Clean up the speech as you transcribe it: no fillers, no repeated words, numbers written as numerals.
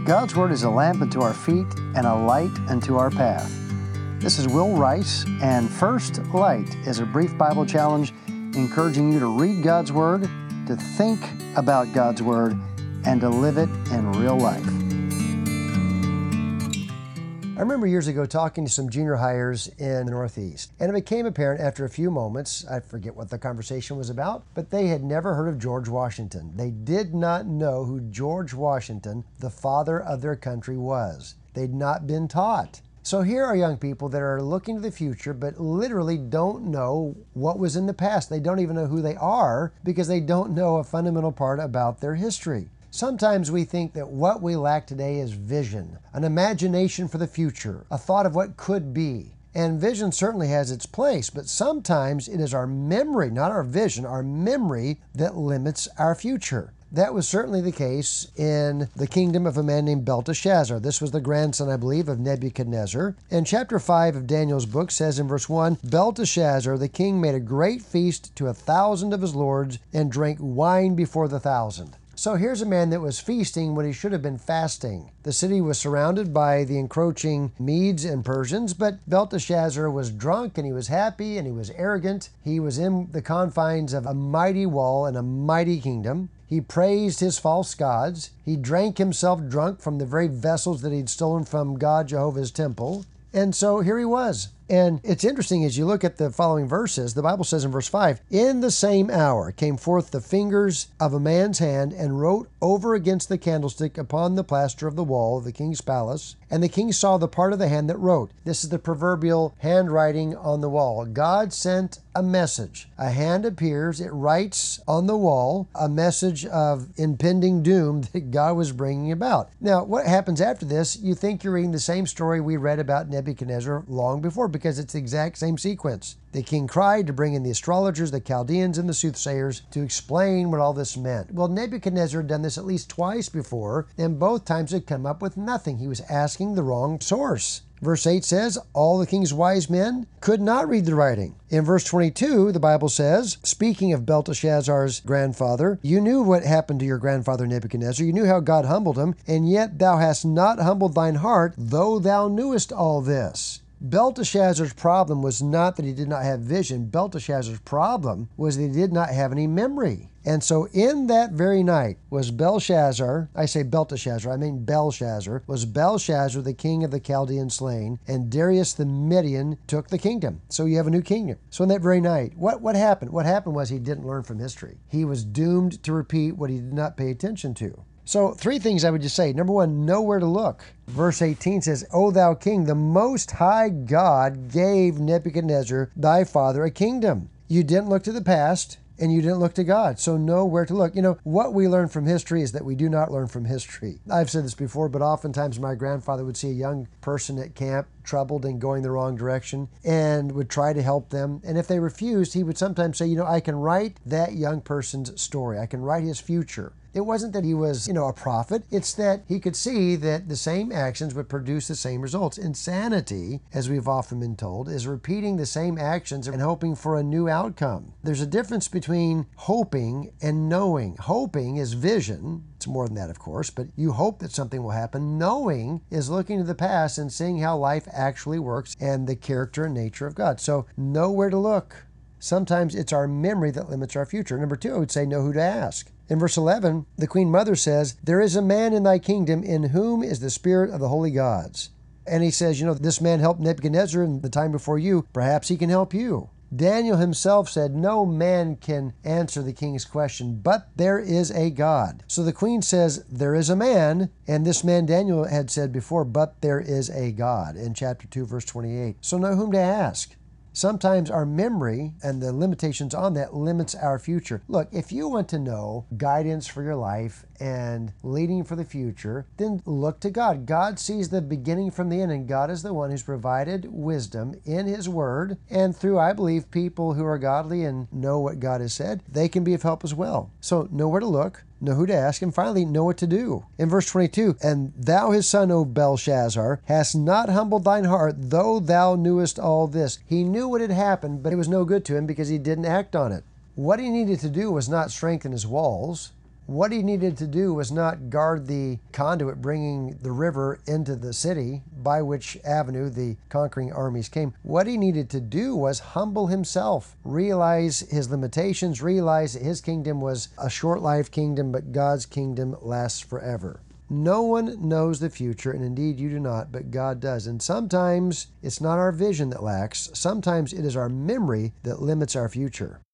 God's Word is a lamp unto our feet and a light unto our path. This is Will Rice, and First Light is a brief Bible challenge encouraging you to read God's Word, to think about God's Word, and to live it in real life. I remember years ago talking to some junior hires in the Northeast, and it became apparent after a few moments, I forget what the conversation was about, but they had never heard of George Washington. They did not know who George Washington, the father of their country, was. They'd not been taught. So here are young people that are looking to the future, but literally don't know what was in the past. They don't even know who they are because they don't know a fundamental part about their history. Sometimes we think that what we lack today is vision, an imagination for the future, a thought of what could be. And vision certainly has its place, but sometimes it is our memory, not our vision, our memory that limits our future. That was certainly the case in the kingdom of a man named Belteshazzar. This was the grandson, I believe, of Nebuchadnezzar. And chapter 5 of Daniel's book says in verse 1, Belteshazzar, the king, made a great feast to 1,000 of his lords and drank wine before the 1,000. So here's a man that was feasting when he should have been fasting. The city was surrounded by the encroaching Medes and Persians, but Belteshazzar was drunk and he was happy and he was arrogant. He was in the confines of a mighty wall and a mighty kingdom. He praised his false gods. He drank himself drunk from the very vessels that he'd stolen from God Jehovah's temple. And so here he was. And it's interesting as you look at the following verses, the Bible says in verse 5, In the same hour came forth the fingers of a man's hand and wrote over against the candlestick upon the plaster of the wall of the king's palace. And the king saw the part of the hand that wrote. This is the proverbial handwriting on the wall. God sent a message. A hand appears, it writes on the wall a message of impending doom that God was bringing about. Now, what happens after this? You think you're reading the same story we read about Nebuchadnezzar long before, because it's the exact same sequence. The king cried to bring in the astrologers, the Chaldeans, and the soothsayers to explain what all this meant. Well, Nebuchadnezzar had done this at least twice before, and both times had come up with nothing. He was asking the wrong source. Verse 8 says, all the king's wise men could not read the writing. In verse 22, the Bible says, speaking of Belteshazzar's grandfather, you knew what happened to your grandfather Nebuchadnezzar. You knew how God humbled him, and yet thou hast not humbled thine heart, though thou knewest all this. Belteshazzar's problem was not that he did not have vision. Belteshazzar's problem was that he did not have any memory. And so in that very night was Belshazzar, I say Belteshazzar, I mean Belshazzar, was Belshazzar the king of the Chaldeans slain, and Darius the Median took the kingdom. So you have a new kingdom. So in that very night, what happened? What happened was he didn't learn from history. He was doomed to repeat what he did not pay attention to. So three things I would just say. Number one, know where to look. Verse 18 says, O thou king, the most high God gave Nebuchadnezzar thy father a kingdom. You didn't look to the past, and you didn't look to God. So know where to look. You know, what we learn from history is that we do not learn from history. I've said this before, but oftentimes my grandfather would see a young person at camp troubled and going the wrong direction and would try to help them. And if they refused, he would sometimes say, I can write that young person's story. I can write his future. It wasn't that he was, a prophet. It's that he could see that the same actions would produce the same results. Insanity, as we've often been told, is repeating the same actions and hoping for a new outcome. There's a difference between hoping and knowing. Hoping is vision. It's more than that, of course, but you hope that something will happen. Knowing is looking to the past and seeing how life actually works and the character and nature of God. So know where to look. Sometimes it's our memory that limits our future. Number two, I would say know who to ask. In verse 11, the Queen Mother says, There is a man in thy kingdom in whom is the spirit of the holy gods. And he says, this man helped Nebuchadnezzar in the time before you. Perhaps he can help you. Daniel himself said, no man can answer the king's question, but there is a God. So the queen says, there is a man, and this man Daniel had said before, but there is a God, in chapter 2, verse 28. So know whom to ask. Sometimes our memory and the limitations on that limits our future. Look, if you want to know guidance for your life and leading for the future, then look to God. God sees the beginning from the end, and God is the one who's provided wisdom in His Word. And through, I believe, people who are godly and know what God has said, they can be of help as well. So know where to look, know who to ask, and finally, know what to do. In verse 22, And thou his son, O Belshazzar, hast not humbled thine heart, though thou knewest all this. He knew what had happened, but it was no good to him because he didn't act on it. What he needed to do was not strengthen his walls. What he needed to do was not guard the conduit bringing the river into the city by which avenue the conquering armies came. What he needed to do was humble himself, realize his limitations, realize that his kingdom was a short-lived kingdom, but God's kingdom lasts forever. No one knows the future, and indeed you do not, but God does. And sometimes it's not our vision that lacks. Sometimes it is our memory that limits our future.